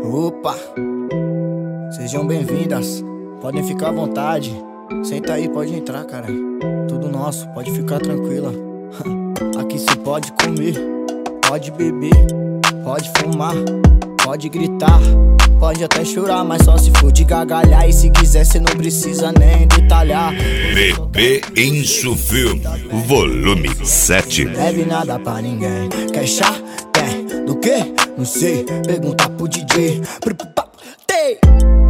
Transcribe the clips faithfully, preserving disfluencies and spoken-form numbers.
Opa, sejam bem-vindas, podem ficar à vontade. Senta aí, pode entrar, cara. Tudo nosso, pode ficar tranquila. Aqui se pode comer, pode beber, pode fumar, pode gritar, pode até chorar, mas só se for de gargalhar. E se quiser cê não precisa nem detalhar. B B Insufilme, volume sete. Deve nada pra ninguém. Quer chá? Tem. Do que? Não sei. Pergunta pro D J. Tem.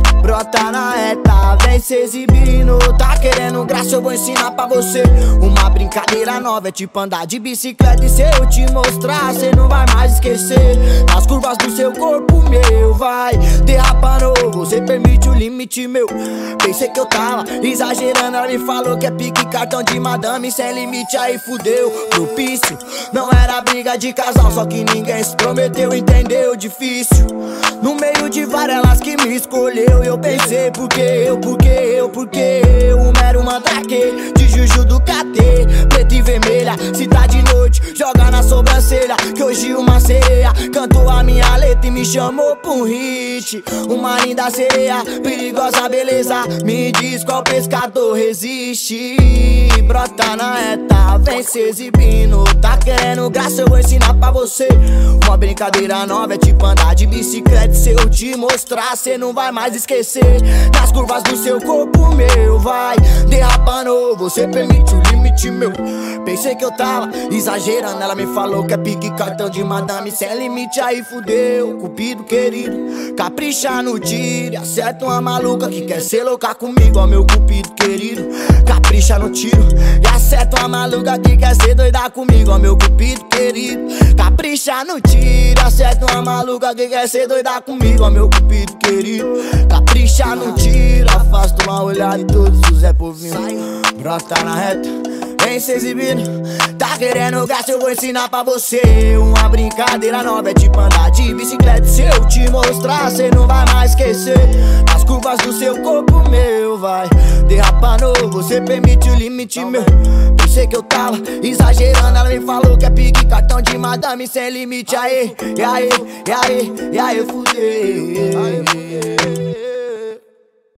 Brota na reta, vem se exibindo. Tá querendo graça, eu vou ensinar pra você. Uma brincadeira nova, é tipo andar de bicicleta. E se eu te mostrar, cê não vai mais esquecer. Nas curvas do seu corpo, meu, vai derrapando, você permite o limite, meu. Pensei que eu tava exagerando, ela me falou que é pique cartão de madame sem limite, aí fudeu. Propício, não era briga de casal, só que ninguém se prometeu, entendeu? Difícil, no meio de várias que me escolheu. Eu pensei, porque eu, porque eu, porque eu, um mero mandrake de Juju do K T, preta e vermelha, cidade de noite, joga na sobrancelha, que hoje uma sereia cantou a minha letra e me chamou pra um hit. Uma linda sereia, perigosa beleza, me diz qual pescador resiste. Brota na reta, vem se exibindo. Tá querendo graça, eu vou ensinar pra você. Uma brincadeira nova, é tipo andar de bicicleta. Se eu te mostrar, cê não vai mais esquecer. Nas curvas do seu corpo, meu, vai derrapando, você permite o limite, meu. Pensei que eu tava exagerando, ela me falou que é pique cartão de madame sem limite, aí fudeu. Cupido querido, capricha no tiro, acerta uma maluca que quer ser louca comigo, ó meu cupido querido. Capricha no tiro e acerta uma maluca que quer ser doida comigo, ó meu cupido querido. Capricha no tiro, acerta uma maluca que quer ser doida comigo, ó meu cupido querido. Capricha no tiro, afasta uma olhada e todos os é povinho. Brota na reta, vem se exibindo. Tá querendo graça, eu vou ensinar pra você. Uma brincadeira nova, é tipo andar de bicicleta. Se eu te mostrar, cê não vai mais esquecer. Nas curvas do seu corpo, meu, vai derrapando, você permite o limite, meu. Pensei que eu tava exagerando, ela me falou que é pique cartão de madame sem limite. Aê, e aí, e aí, e aí, fudeu.